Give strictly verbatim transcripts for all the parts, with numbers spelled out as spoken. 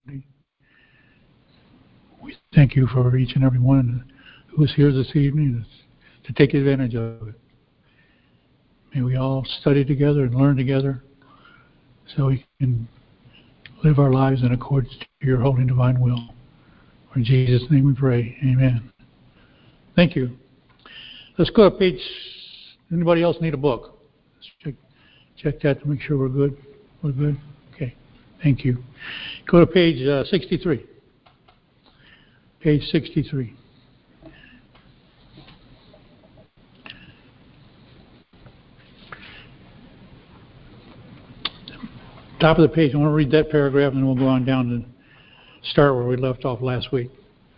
We thank you for each and every one who is here this evening to take advantage of it. May we all study together and learn together so we can live our lives in accordance to your holy and divine will. In Jesus' name we pray. Amen. Thank you. Let's go to page. Anybody else need a book? Let's check, check that to make sure we're good. We're good? Okay. Thank you. Go to page uh, sixty-three. Page sixty-three. Top of the page. I want to read that paragraph, and then we'll go on down to start where we left off last week.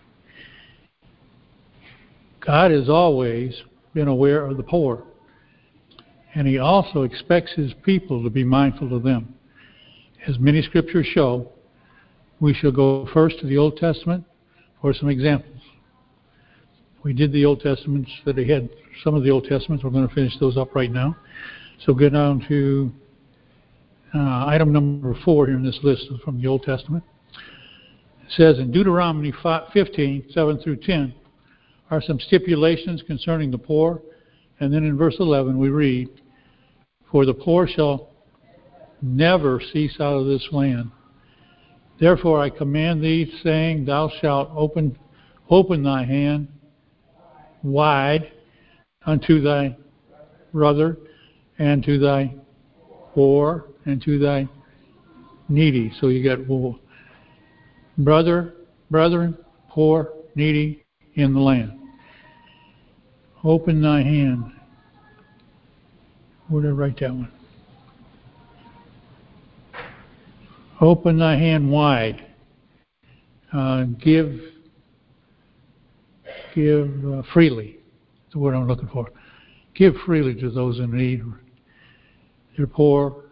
God has always been aware of the poor, and He also expects His people to be mindful of them. As many scriptures show, we shall go first to the Old Testament for some examples. We did the Old Testaments that He had, some of the Old Testaments. We're going to finish those up right now. So get down to uh, item number four here in this list from the Old Testament. It says in Deuteronomy fifteen, seven through ten, are some stipulations concerning the poor. And then in verse eleven we read, for the poor shall never cease out of this land. Therefore I command thee, saying, thou shalt open, open thy hand wide unto thy brother, and to thy poor, and to thy needy. So you got well, brother, brethren, poor, needy in the land. Open thy hand. Where did I write that one? Open thy hand wide. Uh, give give uh, freely. That's the word I'm looking for. Give freely to those in need. You're poor.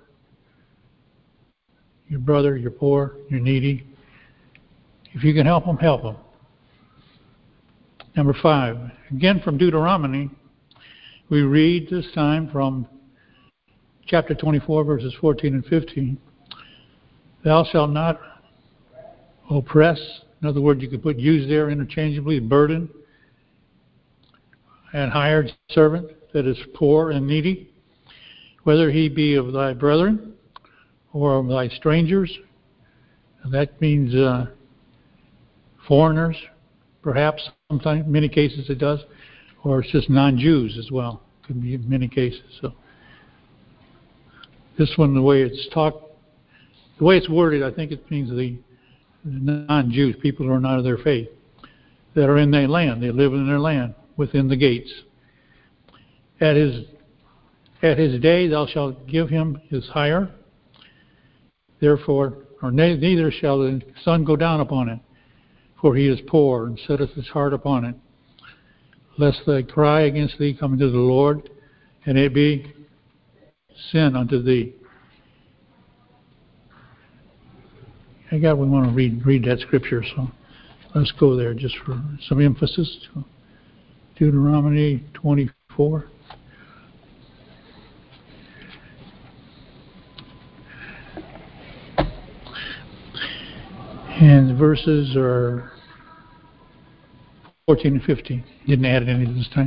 Your brother, you're poor, you're needy. If you can help them, help them. Number five, again from Deuteronomy, we read this time from chapter twenty-four, verses fourteen and fifteen. Thou shalt not oppress. In other words, you could put use there interchangeably, burden, and hired servant that is poor and needy, whether he be of thy brethren or of thy strangers. That means uh, foreigners, perhaps, sometimes, in many cases it does, or it's just non-Jews as well. Could be in many cases. So this one, the way it's talked, the way it's worded, I think it means the non-Jews, people who are not of their faith, that are in their land. They live in their land within the gates. At his at his day thou shalt give him his hire. Therefore, or neither shall the sun go down upon it, for he is poor, and setteth his heart upon it. Lest they cry against thee come to the Lord, and it be sin unto thee. I got we want to read read that scripture, so let's go there just for some emphasis. Deuteronomy twenty-four. And the verses are fourteen and fifteen. Didn't add any this time.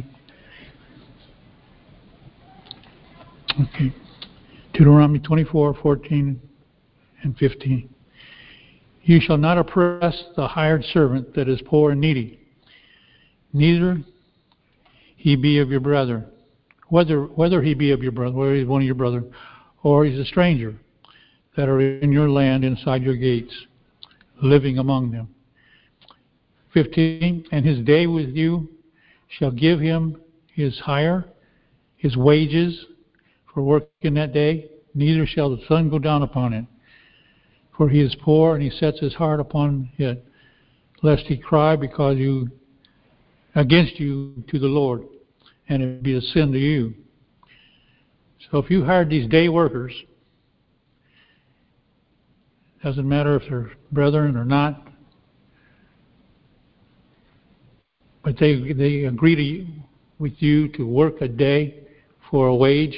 Okay. Deuteronomy twenty-four, fourteen and fifteen. You shall not oppress the hired servant that is poor and needy, neither he be of your brethren, whether whether he be of your brother, whether he's one of your brethren, or he's a stranger, that are in your land inside your gates, living among them. fifteen. And his day with you shall give him his hire, his wages for work in that day, neither shall the sun go down upon it. For he is poor, and he sets his heart upon it, lest he cry because you against you to the Lord, and it be a sin to you. So if you hired these day workers, doesn't matter if they're brethren or not, but they they agree to you, with you to work a day for a wage,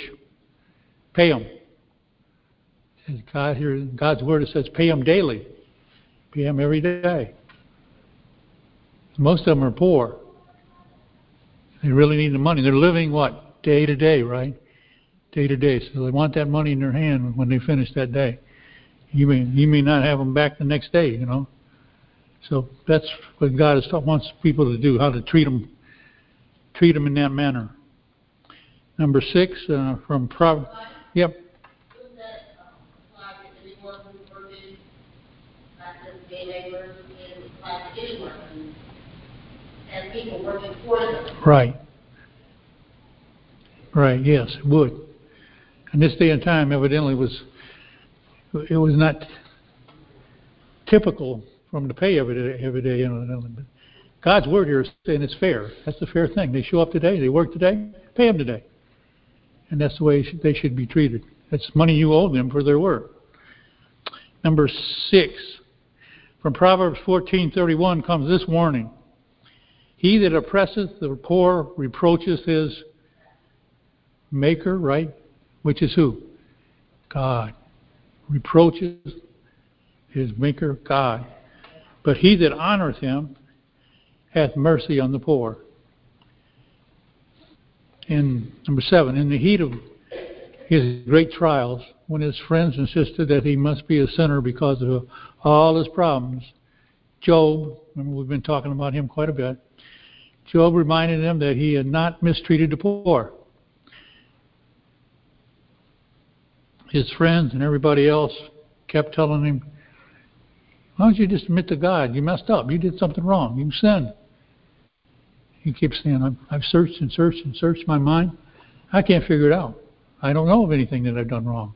pay them. God here, God's word, it says pay them daily, pay them every day. Most of them are poor. They really need the money. They're living, what, day to day, right? Day to day. So they want that money in their hand when they finish that day. You may, you may not have them back the next day, you know. So that's what God is, wants people to do, how to treat them, treat them in that manner. Number six, uh, from Proverbs. Yep. And people working for them. Right. Right, yes, it would. And this day and time evidently was, it was not typical for them to pay every day, every day. You know, but God's word here is saying it's fair. That's the fair thing. They show up today, they work today, pay them today. And that's the way they should be treated. That's money you owe them for their work. Number six, from Proverbs fourteen thirty-one comes this warning. He that oppresseth the poor reproacheth his maker, right? Which is who? God. Reproaches his maker, God. But he that honoreth him hath mercy on the poor. And number seven, in the heat of his great trials, when his friends insisted that he must be a sinner because of all his problems, Job, remember we've been talking about him quite a bit, Job reminded them that he had not mistreated the poor. His friends and everybody else kept telling him, why don't you just admit to God, you messed up, you did something wrong, you sinned. He keeps saying, I've, I've searched and searched and searched my mind. I can't figure it out. I don't know of anything that I've done wrong.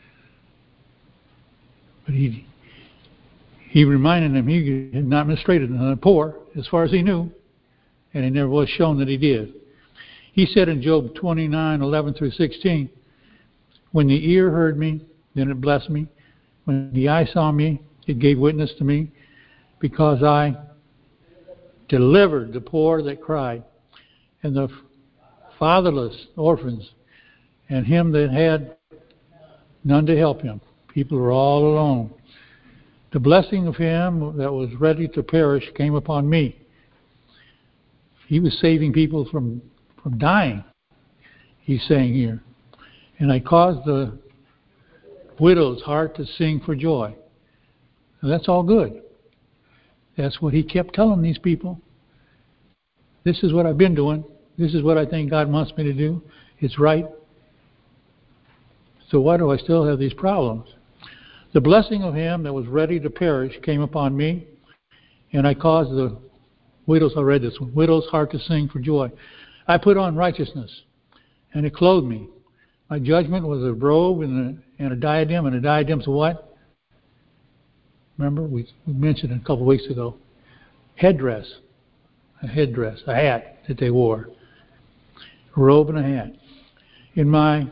But he he reminded them he had not mistreated the poor, as far as he knew, and it never was shown that he did. He said in Job twenty-nine, eleven through sixteen, when the ear heard me, then it blessed me. When the eye saw me, it gave witness to me, because I delivered the poor that cried, and the fatherless orphans, and him that had none to help him. People are all alone. The blessing of him that was ready to perish came upon me. He was saving people from, from dying, he's saying here. And I caused the widow's heart to sing for joy. And that's all good. That's what he kept telling these people. This is what I've been doing. This is what I think God wants me to do. It's right. So why do I still have these problems? The blessing of him that was ready to perish came upon me, and I caused the widow's, I read this one, widow's heart to sing for joy. I put on righteousness, and it clothed me. My judgment was a robe and a, and a diadem, and a diadem's a what? Remember, we, we mentioned it a couple of weeks ago. Headdress. A headdress, a hat that they wore. A robe and a hat. In my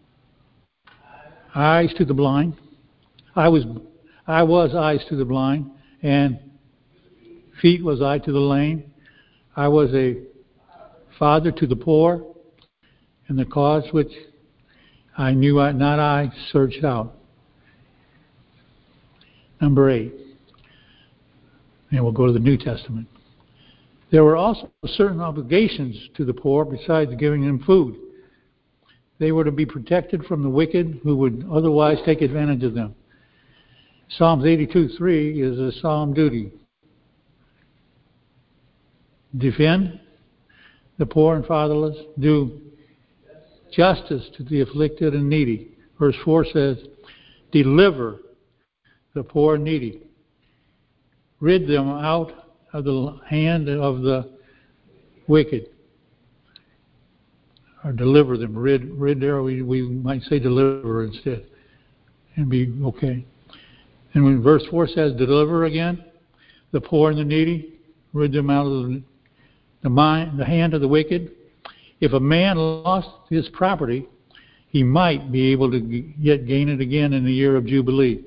eyes to the blind, I was I was eyes to the blind, and feet was I to the lame. I was a father to the poor, and the cause which I knew I, not I searched out. Number eight. And we'll go to the New Testament. There were also certain obligations to the poor besides giving them food. They were to be protected from the wicked who would otherwise take advantage of them. Psalms eighty-two three is a solemn duty. Defend the poor and fatherless. Do justice to the afflicted and needy. Verse four says, deliver the poor and needy. Rid them out of the hand of the wicked. Or deliver them. Rid, rid there, we, we might say deliver instead. And be okay. And when verse four says deliver again, the poor and the needy, rid them out of the, the, mind, the hand of the wicked. If a man lost his property, he might be able to yet gain it again in the year of Jubilee.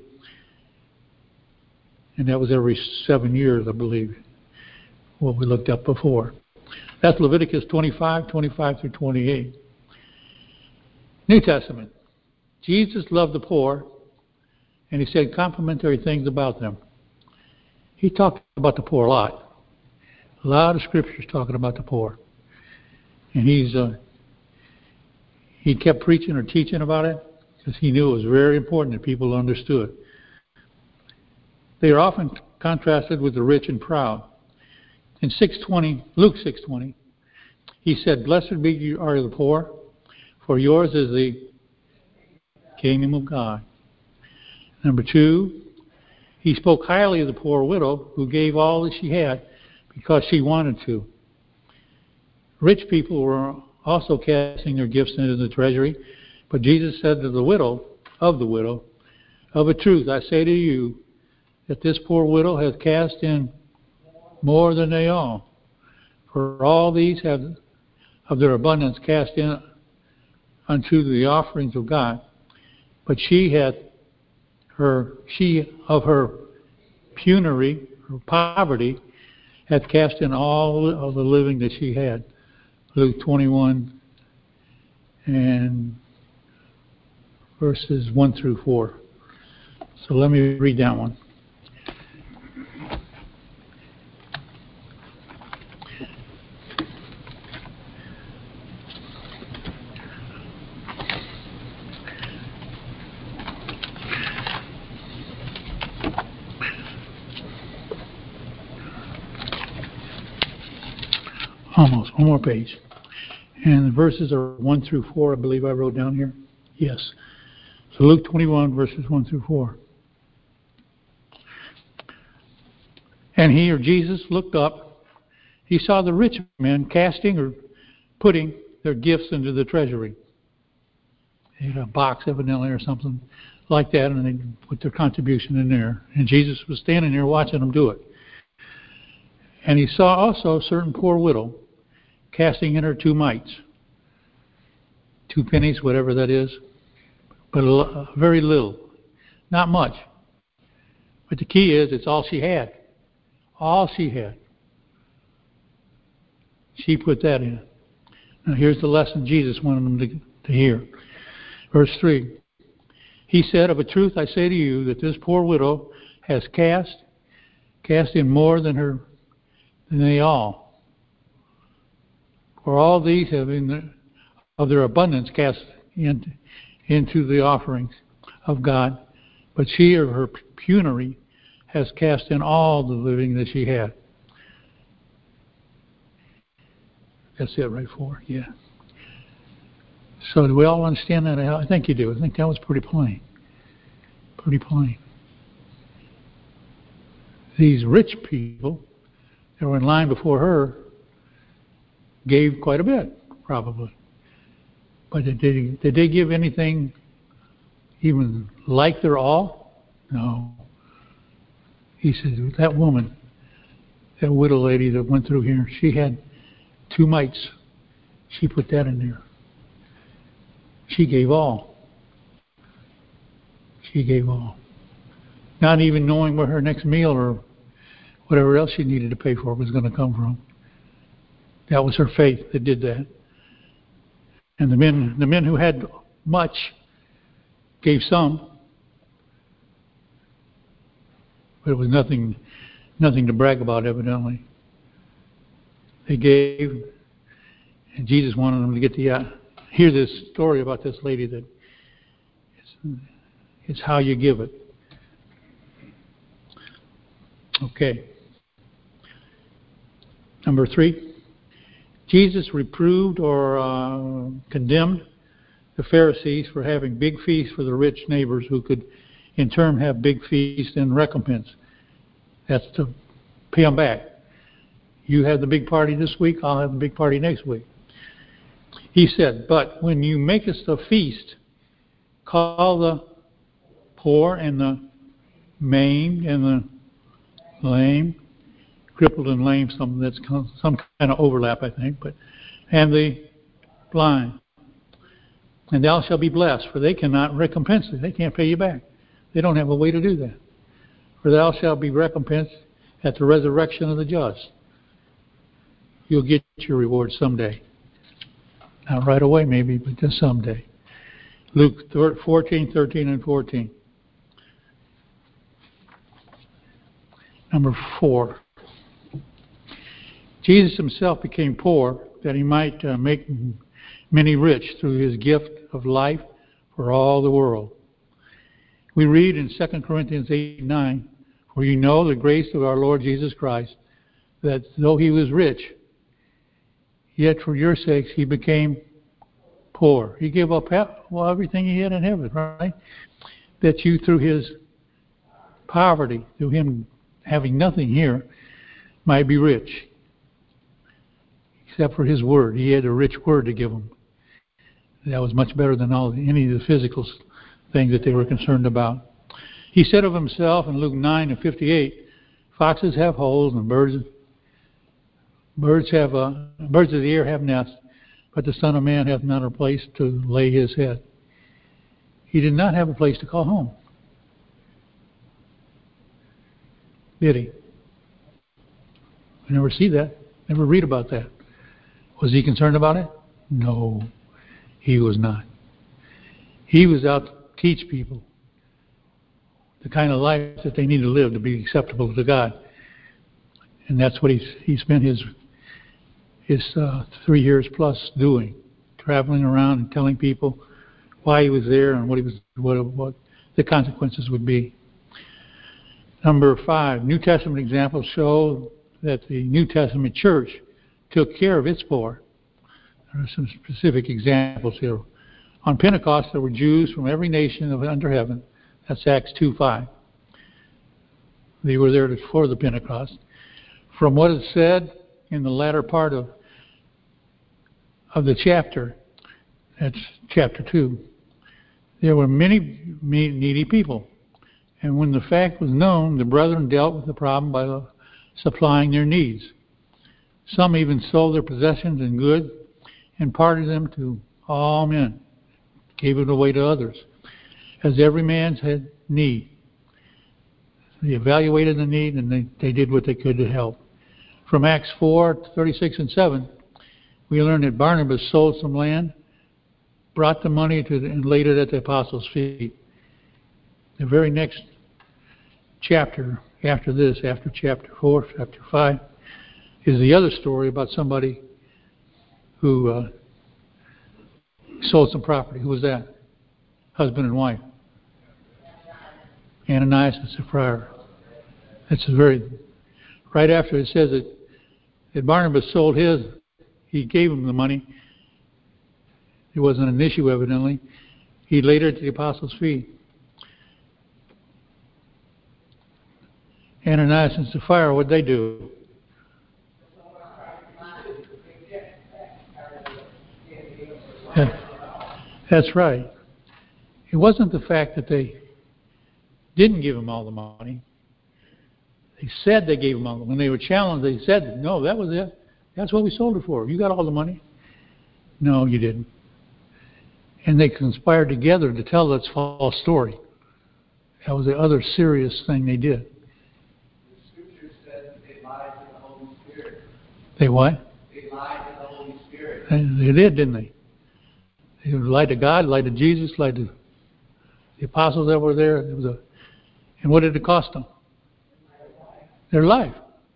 And that was every seven years, I believe, what we looked up before. That's Leviticus twenty-five, twenty-five through twenty-eight. New Testament. Jesus loved the poor, and he said complimentary things about them. he talked about the poor a lot. A lot of scriptures talking about the poor. And he's uh, he kept preaching or teaching about it because he knew it was very important that people understood. They are often contrasted with the rich and proud. In six twenty, Luke six twenty, he said, "Blessed be you are the poor, for yours is the kingdom of God." Number two, he spoke highly of the poor widow who gave all that she had because she wanted to. Rich people were also casting their gifts into the treasury, but Jesus said to the widow, of the widow, "Of a truth, I say to you, that this poor widow has cast in more than they all. For all these have of their abundance cast in unto the offerings of God. But she hath her she of her penury, her poverty, hath cast in all of the living that she had." Luke twenty-one and verses one through four. So let me read that one. Almost, one more page. And the verses are one through four, I believe I wrote down here. Yes. So Luke twenty-one, verses one through four. "And he," or Jesus, "looked up. He saw the rich men casting or putting their gifts into the treasury." They had a box evidently or something like that, and they put their contribution in there. And Jesus was standing there watching them do it. "And he saw also a certain poor widow casting in her two mites," two pennies, whatever that is, but a, very little, not much. But the key is, it's all she had. All she had. She put that in. Now here's the lesson Jesus wanted them to, to hear. Verse three. "He said, of a truth I say to you, that this poor widow has cast, cast in more than her, than they all. For all these have in the, of their abundance cast in, into the offerings of God, but she of her penury has cast in all the living that she had." That's it right for yeah. So do we all understand that? I think you do. I think that was pretty plain. Pretty plain. These rich people that were in line before her gave quite a bit, probably. But did they, did they give anything even like their all? No. He said, that woman, that widow lady that went through here, she had two mites. She put that in there. She gave all. She gave all. Not even knowing where her next meal or whatever else she needed to pay for was going to come from. That was her faith that did that. And the men, the men who had much gave some, but it was nothing, nothing to brag about, evidently. They gave, and Jesus wanted them to get the uh, hear this story about this lady that it's, it's how you give it. Okay. Number three. Jesus reproved or uh, condemned the Pharisees for having big feasts for the rich neighbors who could in turn have big feasts in recompense. That's to pay them back. You have the big party this week, I'll have the big party next week. He said, "But when you makest a feast, call the poor and the maimed and the lame," crippled and lame, some that's some kind of overlap, I think, but and the blind. "And thou shalt be blessed, for they cannot recompense thee." They can't pay you back. They don't have a way to do that. "For thou shalt be recompensed at the resurrection of the just." You'll get your reward someday. Not right away, maybe, but just someday. Luke fourteen, thirteen, and fourteen. Number four. Jesus himself became poor that he might uh, make many rich through his gift of life for all the world. We read in Second Corinthians eight nine, for you know the grace of our Lord Jesus Christ, that though he was rich, yet for your sakes he became poor. He gave up well, everything he had in heaven, right? That you through his poverty, through him having nothing here, might be rich. Except for his word. He had a rich word to give them. That was much better than all any of the physical things that they were concerned about. He said of himself in Luke nine and fifty-eight, foxes have holes and birds birds have uh, birds of the air have nests, but the Son of Man hath not a place to lay his head. He did not have a place to call home. Did he? We never see that. Never read about that. Was he concerned about it? No, he was not. He was out to teach people the kind of life that they need to live to be acceptable to God. And that's what he's, he spent his his uh, three years plus doing, traveling around and telling people why he was there and what he was, what, what the consequences would be. Number five, New Testament examples show that the New Testament church took care of its poor. There are some specific examples here. On Pentecost, there were Jews from every nation of under heaven. That's Acts two five. They were there for the Pentecost. From what is said in the latter part of of the chapter, that's chapter two, there were many needy people. And when the fact was known, the brethren dealt with the problem by supplying their needs. Some even sold their possessions and goods and parted them to all men, gave it away to others, as every man's had need. They evaluated the need and they, they did what they could to help. From Acts four, thirty-six and seven, we learn that Barnabas sold some land, brought the money to the, and laid it at the apostles' feet. The very next chapter after this, after chapter four, chapter five, is the other story about somebody who uh, sold some property. Who was that? Husband and wife. Ananias and Sapphira. That's a very, right after it says that, that Barnabas sold his, he gave him the money. It wasn't an issue, evidently. He laid it at the apostles' feet. Ananias and Sapphira, what'd they do? That's right. It wasn't the fact that they didn't give him all the money. They said they gave him all the money. When they were challenged, they said, no, that was it. That's what we sold it for. You got all the money. No, you didn't. And they conspired together to tell that false story. That was the other serious thing they did. The scripture said that they lied to the Holy Spirit. They what? They lied to the Holy Spirit. They, they did, didn't they? They lied to God, lied to Jesus, lied to the apostles that were there. It was a, and what did it cost them? Their life.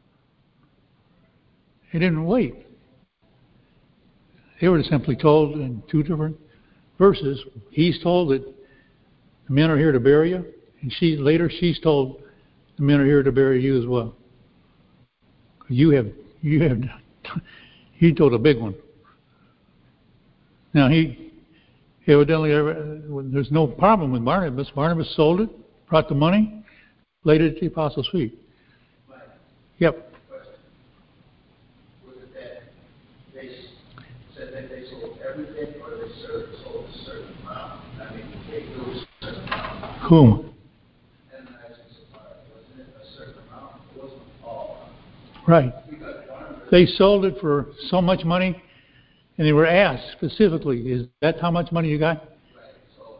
They didn't wait. They were simply told in two different verses. He's told that the men are here to bury you, and she later she's told the men are here to bury you as well. You have you have he told a big one. Now he evidently there's no problem with Barnabas. Barnabas sold it, brought the money, laid it at the apostles' feet. Yep. Was it that they said that they sold everything, or they sold a certain amount? I mean, they knew a certain amount. Whom? And I supply, wasn't it a certain amount? It wasn't all. Right. They sold it for so much money, and they were asked specifically, is that how much money you got? Right. So,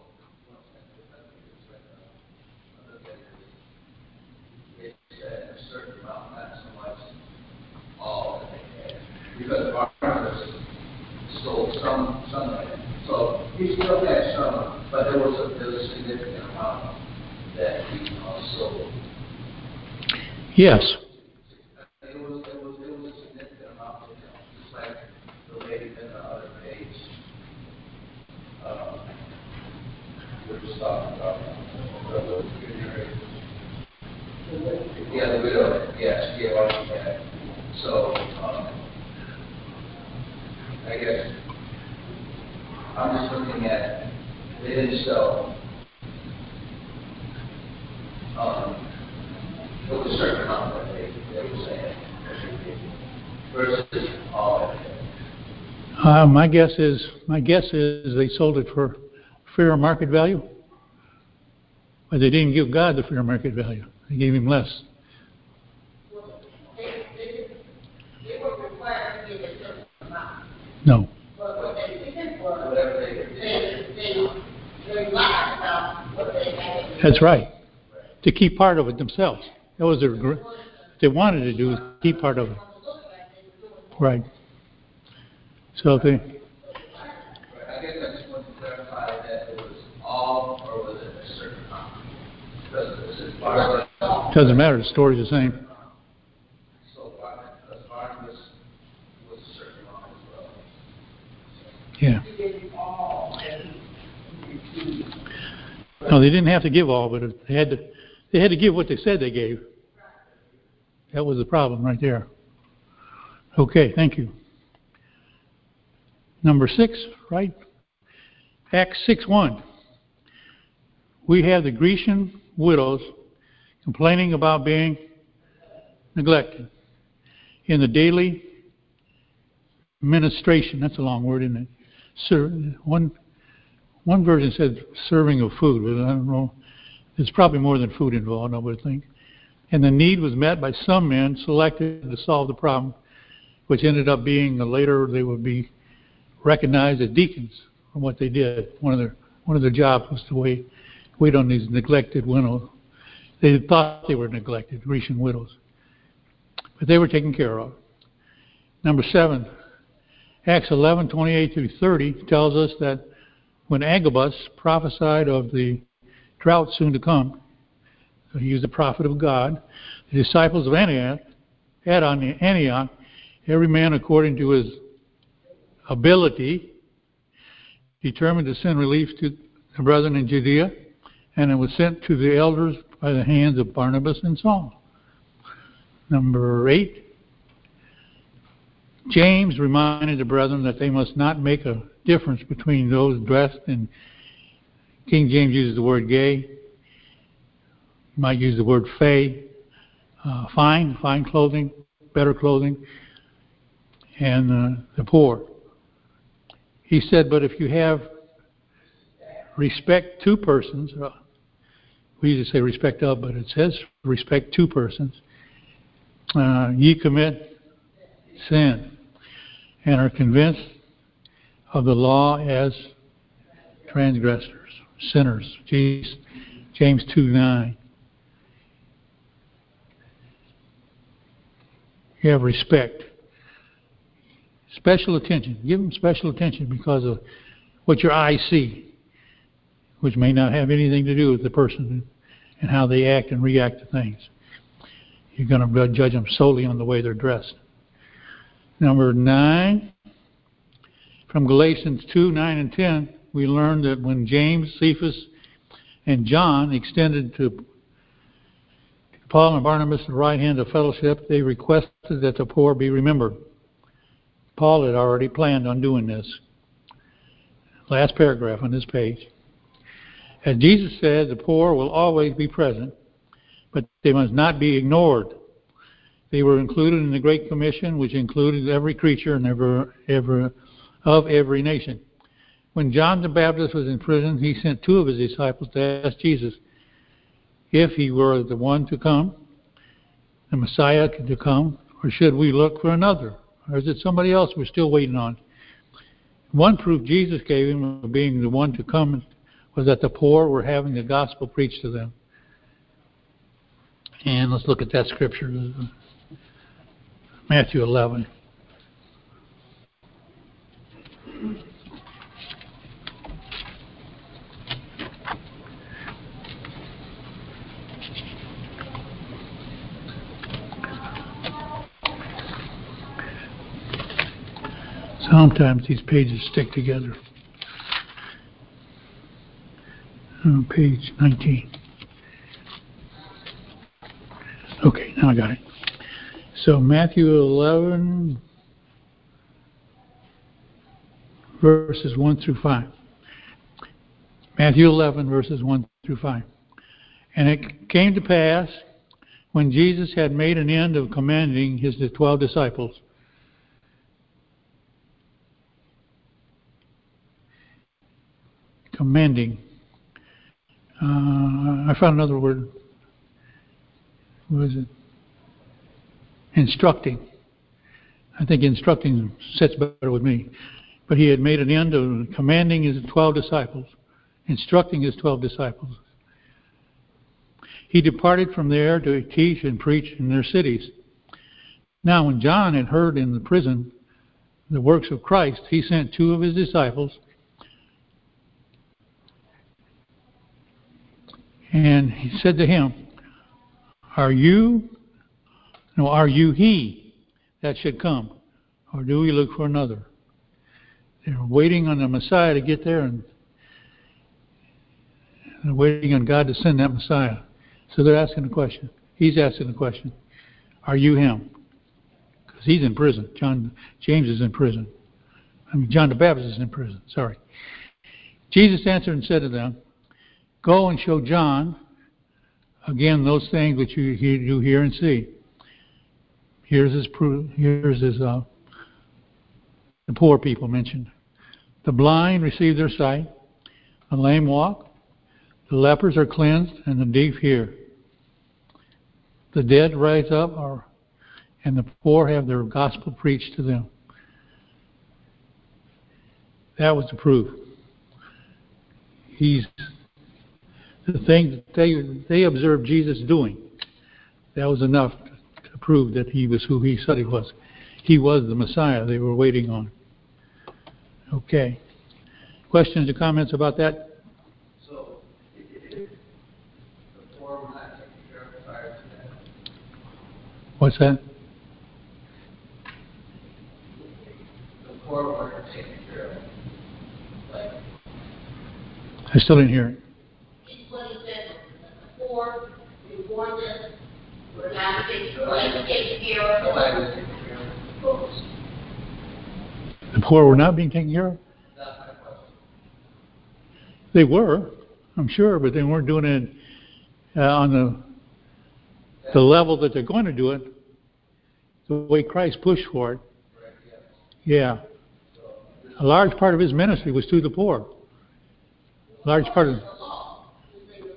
they said a certain amount, not so much all that they had. Because Barnabas sold some, some of it. So he still had some, but there was a, there was a significant amount that he uh, sold. Yes. It was, it was, it was a significant amount, you know, just like the lady in the other page, uh, we were talking about, the, yeah, the widow, yeah, she gave all she had. So, um, I guess, I'm just looking at, they didn't sell, um, it was a certain amount that they, they were saying, versus all of it. Uh, my guess is my guess is they sold it for fair market value, but they didn't give God the fair market value. They gave him less. They, they, they were required to give a certain amount. No. But what they did was, they, they, they lied about what they had. That's right. To keep part of it themselves. That was their gr- what they wanted to do is keep part of it. Right. So they. I guess I just want to clarify that it was all, or was it a certain amount? Because it's Barnabas. Doesn't matter. The story's the same. So Barnabas was a certain amount as well. Yeah. No, they didn't have to give all, but they had to. They had to give what they said they gave. That was the problem right there. Okay, thank you. Number six, right? Acts six one. We have the Grecian widows complaining about being neglected in the daily ministration. That's a long word, isn't it? Sir, one one version said serving of food, but I don't know. There's probably more than food involved, I would think. And the need was met by some men selected to solve the problem, which ended up being uh, later they would be recognized as deacons for what they did. One of their one of their jobs was to wait wait on these neglected widows. They thought they were neglected, Grecian widows, but they were taken care of. Number seven, Acts eleven twenty-eight through thirty tells us that when Agabus prophesied of the drought soon to come, so he was the prophet of God, the disciples of Antioch, at Antioch, every man according to his ability, determined to send relief to the brethren in Judea, and it was sent to the elders by the hands of Barnabas and Saul. Number eight, James reminded the brethren that they must not make a difference between those dressed in, King James uses the word gay, you might use the word fey, uh, fine, fine clothing, better clothing, and uh, the poor. He said, but if you have respect to persons, uh, we usually say respect of, but it says respect to persons, uh, ye commit sin and are convinced of the law as transgressors, sinners. James two nine. You have respect. Special attention. Give them special attention because of what your eyes see, which may not have anything to do with the person and how they act and react to things. You're going to judge them solely on the way they're dressed. Number nine, from Galatians two, nine and ten, we learn that when James, Cephas, and John extended to Paul and Barnabas the right hand of fellowship, they requested that the poor be remembered. Paul had already planned on doing this. Last paragraph on this page. As Jesus said, the poor will always be present, but they must not be ignored. They were included in the Great Commission, which included every creature and every, every, of every nation. When John the Baptist was in prison, he sent two of his disciples to ask Jesus if he were the one to come, the Messiah to come, or should we look for another? Or is it somebody else we're still waiting on? One proof Jesus gave him of being the one to come was that the poor were having the gospel preached to them. And let's look at that scripture, Matthew eleven. Sometimes these pages stick together. On page nineteen. Okay, now I got it. So Matthew eleven, verses one through five. Matthew eleven, verses one through five. And it came to pass, when Jesus had made an end of commanding his twelve disciples, commending, uh, I found another word. What is it? Instructing. I think instructing sits better with me. But he had made an end of commanding his twelve disciples, instructing his twelve disciples. He departed from there to teach and preach in their cities. Now when John had heard in the prison the works of Christ, he sent two of his disciples, and he said to him, Are you, no, are you he that should come, or do we look for another? They're waiting on the Messiah to get there, and they're waiting on God to send that Messiah. So they're asking the question. He's asking the question, are you him? Because he's in prison. John, James is in prison. I mean, John the Baptist is in prison. Sorry. Jesus answered and said to them, Go and show John again those things which you, you hear and see. Here's his proof. Here's his uh, the poor people mentioned. The blind receive their sight. The lame walk. The lepers are cleansed, and the deaf hear. The dead rise up, or, and the poor have their gospel preached to them. That was the proof. He's the thing that they they observed Jesus doing. That was enough to prove that he was who he said he was. He was the Messiah they were waiting on. Okay. Questions or comments about that? So, if the poor were not taken care of prior to that, What's that? the poor weren't taken care of, like, I still didn't hear it. He's what he said, the poor, before this, were not taken, like, taken care of. nobody was taken care of. The poor were not being taken care of? That's my question. They were, I'm sure, but they weren't doing it uh, on the the level that they're going to do it, the way Christ pushed for it. Correct, yes. Yeah. A large part of his ministry was to the poor. A large part of The law, they were,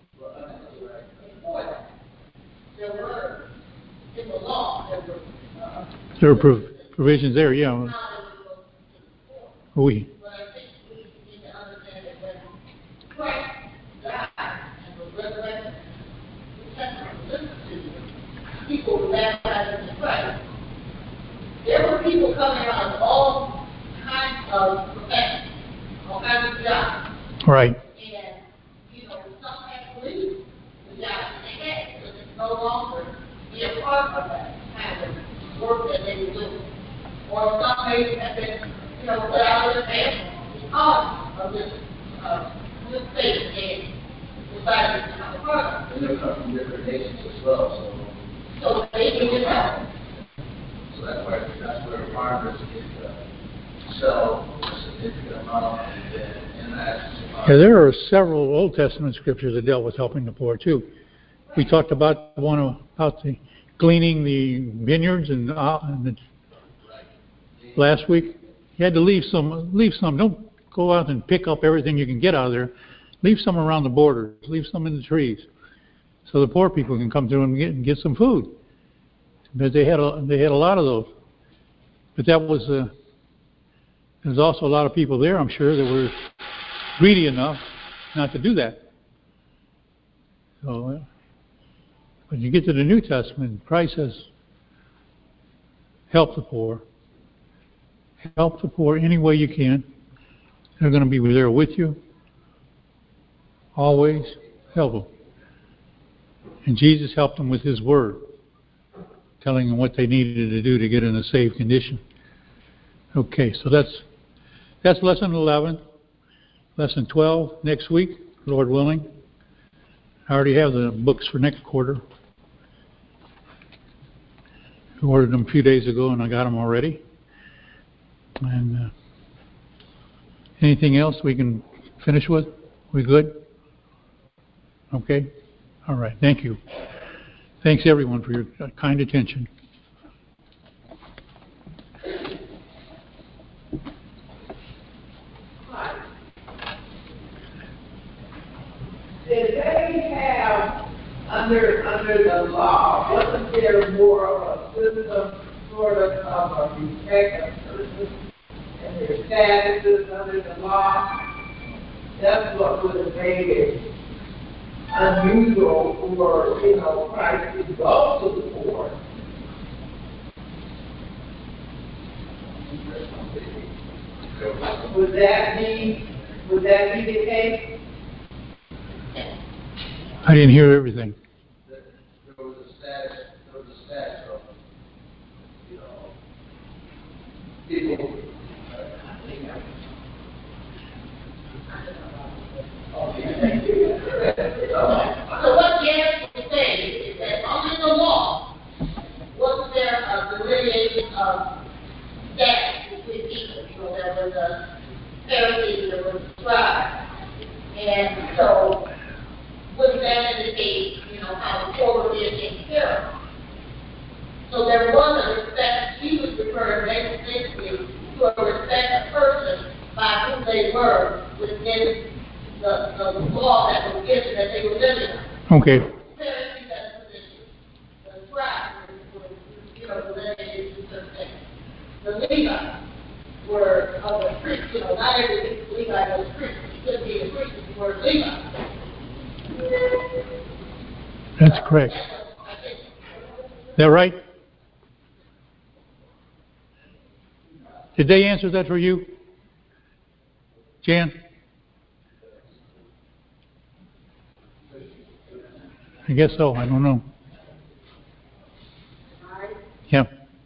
before that, there were, in the law, there were, uh, there were prov- provisions there, yeah. how they were supposed to do the poor. We, But I think we need to understand that when Christ died and was resurrected, the second listen to people who baptized into Christ. There were people coming out of all kinds of professions, all kinds of jobs. right. And, you know, some had to leave the job that they had because it's no longer be a part of that kind of work that they were doing. Or some may have been, you know, put out of their family because of this, uh, this faith and decided to become a part of it. And they come from different nations as well, so, So they needed help. so that's why, that's where farmers get to sell a significant amount and then, and that's. Yeah, there are several Old Testament scriptures that dealt with helping the poor too. We talked about the one about the gleaning the vineyards and, uh, and the, last week. You had to leave some. Leave some. Don't go out and pick up everything you can get out of there. Leave some around the borders. Leave some in the trees, so the poor people can come through and get, and get some food. But they had a, they had a lot of those. But that was uh, there's also a lot of people there, I'm sure, that were greedy enough not to do that. So, uh, when you get to the New Testament, Christ says, help the poor. Help the poor any way you can. They're going to be there with you. Always help them. And Jesus helped them with his word, telling them what they needed to do to get in a safe condition. Okay, so that's that's lesson eleven. Lesson twelve next week, Lord willing. I already have the books for next quarter. I ordered them a few days ago and I got them already. And uh, anything else we can finish with? We good? Okay? All right, thank you. Thanks everyone for your kind attention. Did they have, under under the law, wasn't there more of a system, sort of, of a respect of persons and their statuses under the law? That's what would have made it unusual for, you know, Christ to go to the poor. Would that be, would that be the case? I didn't hear everything. There was a status, there was a status of, you know, people. So what Janet is saying is that under the law, wasn't there a delineation of status between people? You know, there was a Pharisee, there was a scribe. And so, wouldn't that indicate, you know, how the poor were being taken care of? So there was a respect, she was referring basically to a respect of person by who they were within the, the law that was given that they were living in. Okay. Pharisee that position, the scribe was, you know, delineated to certain things. The Levites were of the priest, you know, not every Levite was a priest. You couldn't be a priest if you were a Levite. That's correct. Is that right? Did they answer that for you? Jan? I guess so. I don't know. Yeah.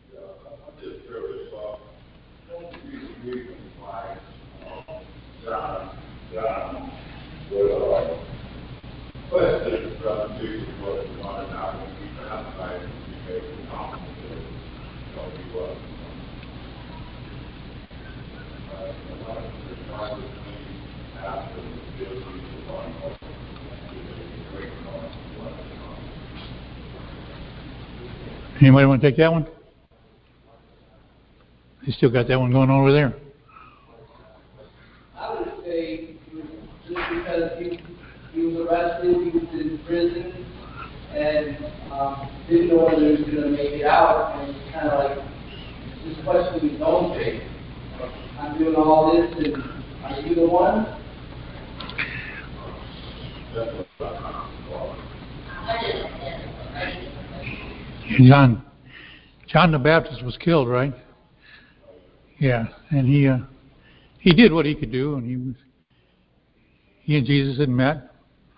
Anybody want to take that one? You still got that one going over there. I would say just because he, he was arrested, he was in prison, and um, didn't know whether he was going to make it out, and it's kind of like just questioning his own faith. I'm doing all this, and are you the one? John, John the Baptist was killed, right? Yeah, and he uh, he did what he could do, and he was he and Jesus had met,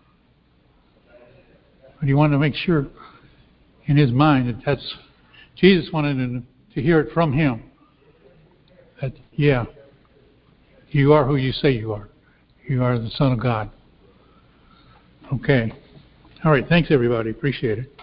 but he wanted to make sure in his mind that that's Jesus wanted to, to hear it from him. That yeah, you are who you say you are. You are the Son of God. Okay. All right. Thanks, everybody. Appreciate it.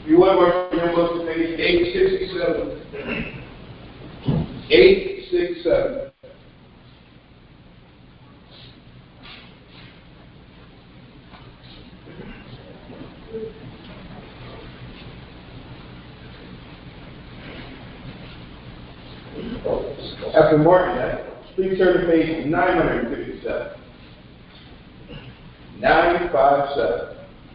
You want to remember to page eight sixty-seven. eight sixty-seven. After marking that, please turn to page nine fifty-seven. nine fifty-seven.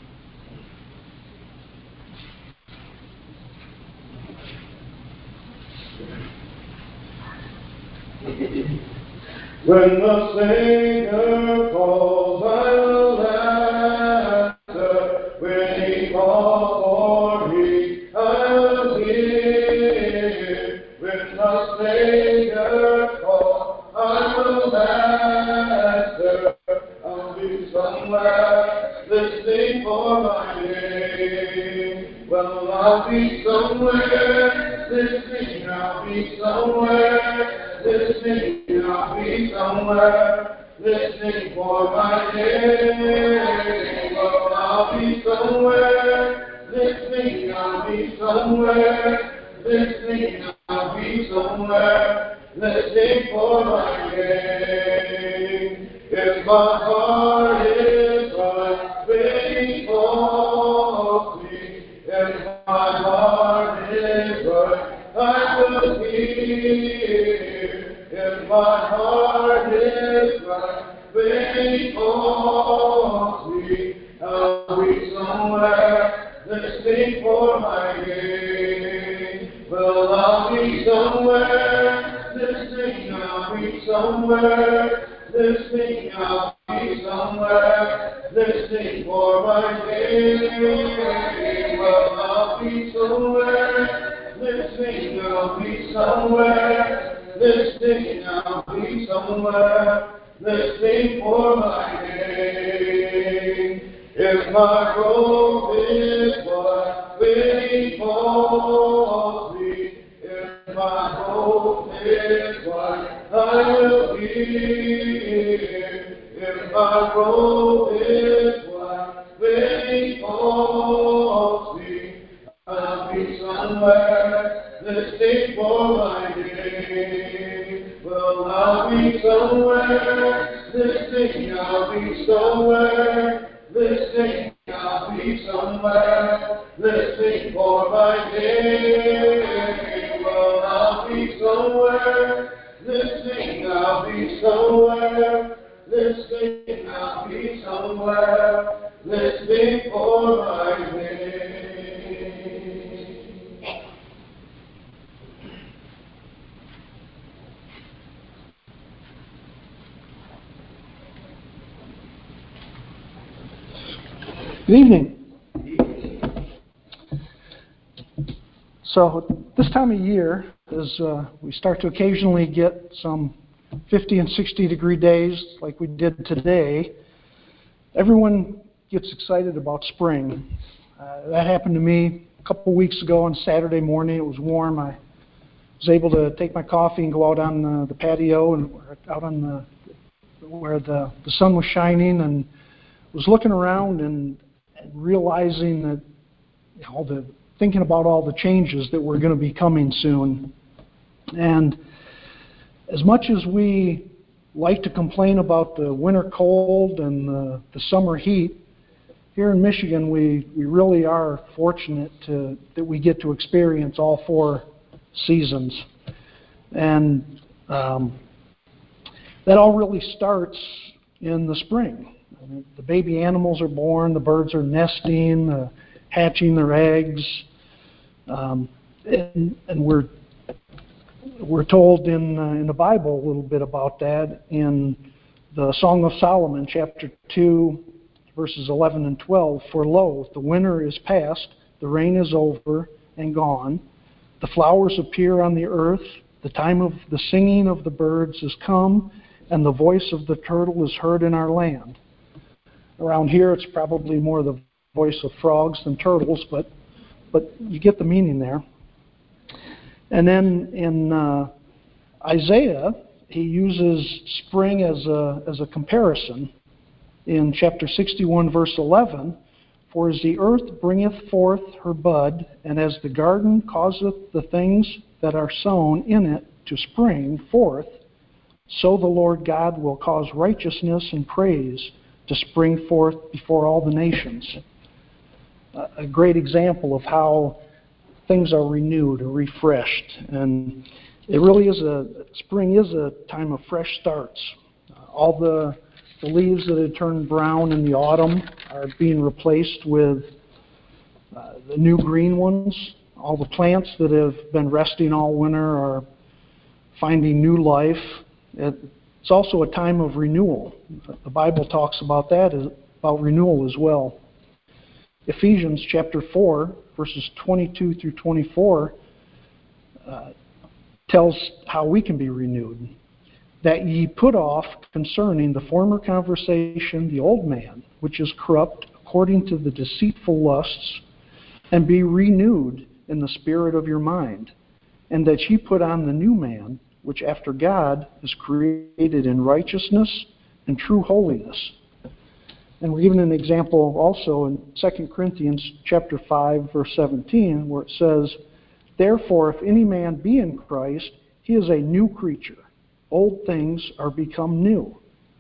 When the Savior calls, I will answer. When He calls for me, I will hear. When the Savior calls, I will answer. I'll be somewhere listening for my name. Well, I'll be somewhere listening. I'll be somewhere listening. I'll be somewhere listening for my name. Well, I'll be somewhere listening. I'll be somewhere listening. I'll be somewhere listening for my name. If my heart is right, waiting for me. If my heart is right, I will hear. If my heart is right, waiting for me, I'll be somewhere listening for my name. Well, I'll be somewhere listening. I'll be somewhere listening. I'll be somewhere listening for my name. Well, I'll be somewhere listening. I'll be somewhere listening. I'll be somewhere listening for my name. If my robe is white, waiting for me. If my robe is white, I will hear. If my robe is white, waiting for me. I'll be somewhere listening for my name. Well, I'll be somewhere listening. I'll be somewhere listening. I'll be somewhere listening for my name. Well, I'll be somewhere listening. I'll be somewhere listening. I'll be somewhere listening for my name. Good evening. So this time of year, as uh, we start to occasionally get some fifty and sixty degree days like we did today, everyone gets excited about spring. Uh, that happened to me a couple weeks ago on Saturday morning. It was warm. I was able to take my coffee and go out on uh, the patio and out on the where the, the sun was shining, and was looking around and and realizing that, you know, the, thinking about all the changes that were going to be coming soon. And as much as we like to complain about the winter cold and the, the summer heat, here in Michigan we, we really are fortunate to, that we get to experience all four seasons. And um, that all really starts in the spring. I mean, the baby animals are born, the birds are nesting, uh, hatching their eggs, um, and, and we're we're told in uh, in the Bible a little bit about that in the Song of Solomon, chapter two, verses eleven and twelve. For lo, the winter is past, the rain is over and gone, the flowers appear on the earth, the time of the singing of the birds is come, and the voice of the turtle is heard in our land. Around here, it's probably more the voice of frogs than turtles, but but you get the meaning there. And then in uh, Isaiah, he uses spring as a as a comparison in chapter sixty-one, verse eleven, For as the earth bringeth forth her bud, and as the garden causeth the things that are sown in it to spring forth, so the Lord God will cause righteousness and praise to spring forth before all the nations. A great example of how things are renewed or refreshed. And it really is a, spring is a time of fresh starts. All the, the leaves that had turned brown in the autumn are being replaced with uh, the new green ones. All the plants that have been resting all winter are finding new life. It's also a time of renewal. The Bible talks about that, about renewal as well. Ephesians chapter four, verses twenty-two through twenty-four, uh, tells how we can be renewed. That ye put off concerning the former conversation the old man, which is corrupt according to the deceitful lusts, and be renewed in the spirit of your mind, and that ye put on the new man, which after God is created in righteousness and true holiness. And we're given an example also in Second Corinthians chapter five, verse seventeen, where it says, Therefore, if any man be in Christ, he is a new creature. Old things are become new.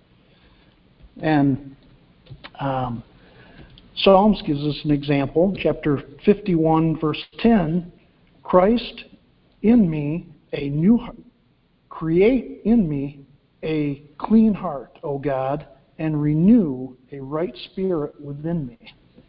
And um, Psalms gives us an example. Chapter fifty-one, verse ten, Christ in me, a new heart. Create in me a clean heart, O God, and renew a right spirit within me.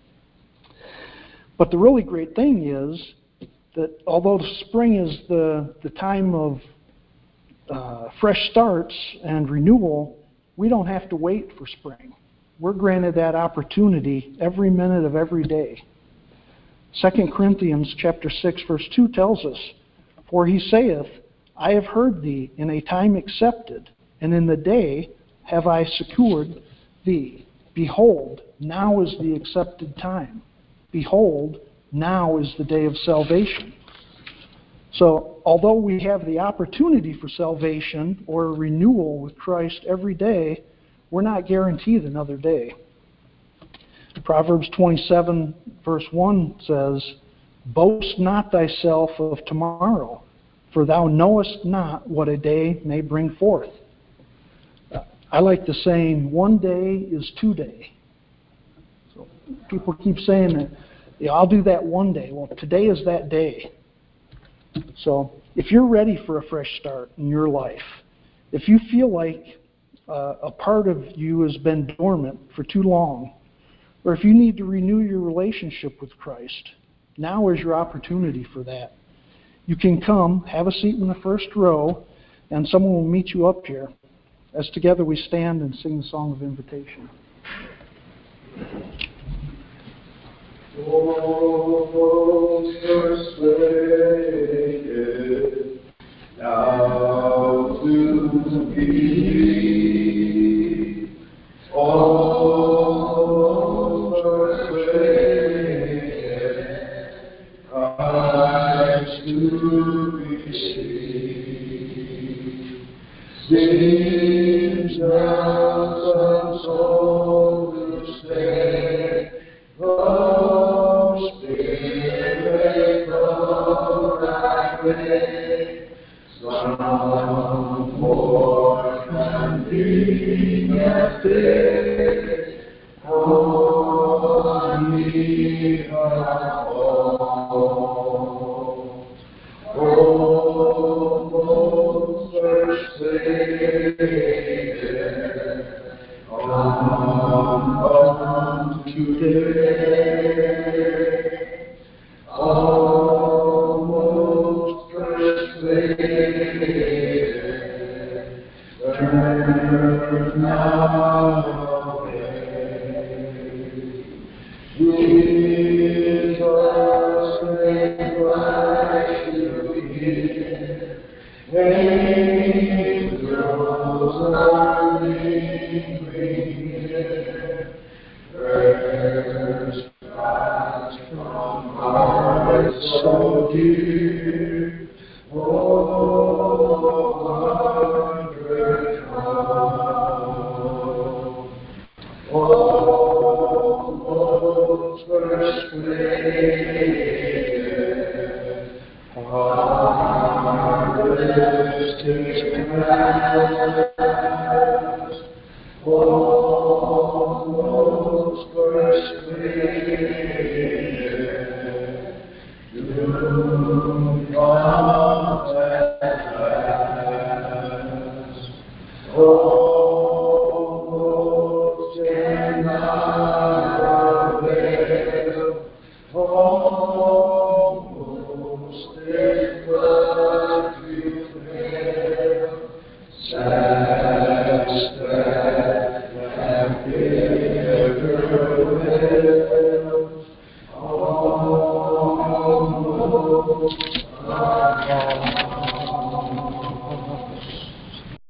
But the really great thing is that although spring is the, the time of uh, fresh starts and renewal, we don't have to wait for spring. We're granted that opportunity every minute of every day. Second Corinthians chapter six, verse two tells us, For he saith, I have heard thee in a time accepted, and in the day have I secured thee. Behold, now is the accepted time. Behold, now is the day of salvation. So, although we have the opportunity for salvation or renewal with Christ every day, we're not guaranteed another day. Proverbs twenty-seven, verse one says, Boast not thyself of tomorrow, for thou knowest not what a day may bring forth. I like the saying, one day is two day. So people keep saying that, yeah, I'll do that one day. Well, today is that day. So if you're ready for a fresh start in your life, if you feel like uh, a part of you has been dormant for too long, or if you need to renew your relationship with Christ, now is your opportunity for that. You can come, have a seat in the first row, and someone will meet you up here as together we stand and sing the song of invitation. Oh, persuaded now to be, oh, persuaded Christ to receive. Seems now some soul to stay, oh, Spirit of thy way, some more convenient day, on me are all. Oh, most persuaded, come unto today. Almost persuaded, turn now away. Jesus, make life to hear. Angels are mingling here. Prayers rise from hearts so dear. Oh, hundred come. Oh, most almost persuaded to come at last. Almost cannot avail, almost is but to fail. Sad